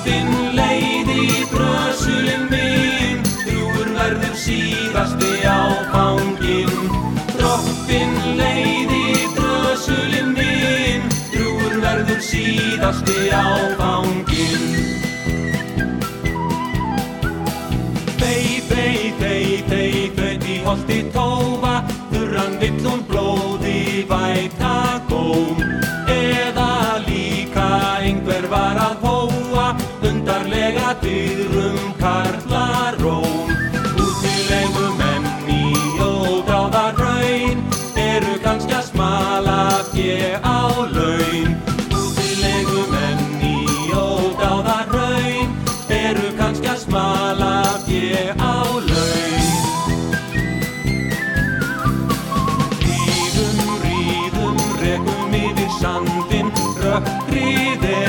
Drottinn leið í drösulinn minn, drjúgur verður síðasti áfanginn. Drottinn leið í drösulinn minn, drjúgur verður síðasti áfanginn. Þaut í holti tófa, þurran vill hún blóði væta góm. Eða líka einhver var að hóa, undarlega dyrum karlaróm. Útilegumenn í ódáðaraun, eru kannski að smala fé á laun. Útilegumenn í ódáðaraun, eru kannski að smala fé á laun. Ríðum, rekum yfir sandinn, rökkrið